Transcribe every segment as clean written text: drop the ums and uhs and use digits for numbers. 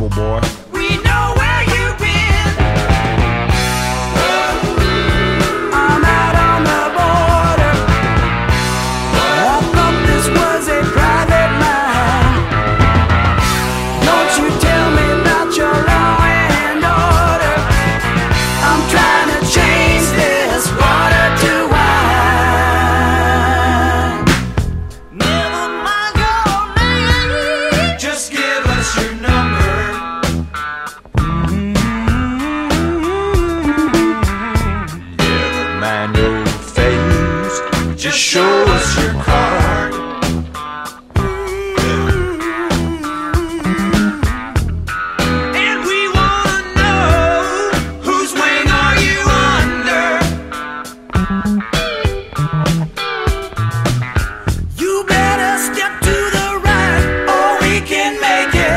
trouble, boy. We know where you've been. I'm out on the border. I thought this was a private line. Don't you tell me about your law and order. I'm trying to change this water to wine. Never mind your name. Just give us your number. Never mind your face. Just show us your card. And we wanna know whose wing are you under? You better step to the right, or we can make it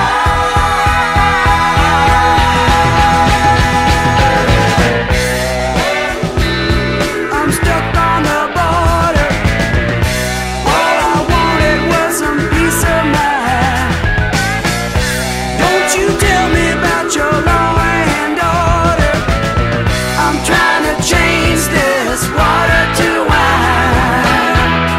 hard. I'm stuck on the border. All I wanted was some peace of mind. Don't you tell me about your law and order. I'm trying to change this water to wine.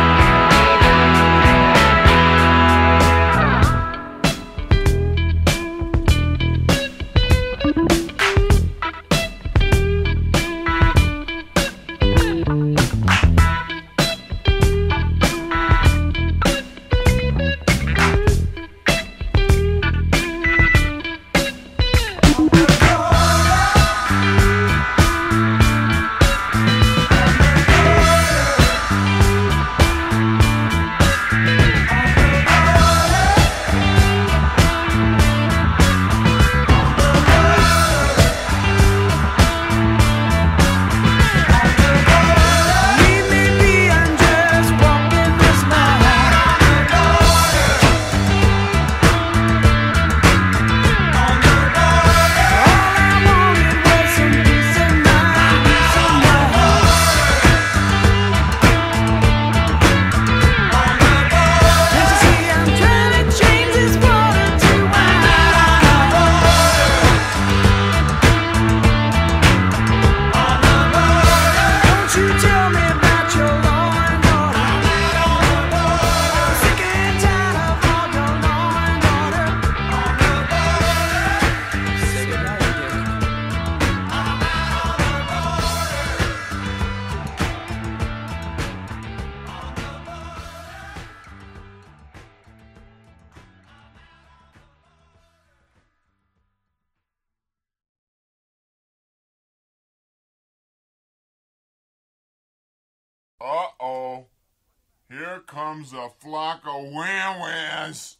Leave me be, I'm just walking this line. All I wanted was some peace of mind, peace of mind. Can't you see I'm trying to change this water to wine? Don't you tell me about your law and order. I'm sick and tired of all your law and order. Say goodnight, Dick. Uh-oh. Here comes a flock of wham-whams.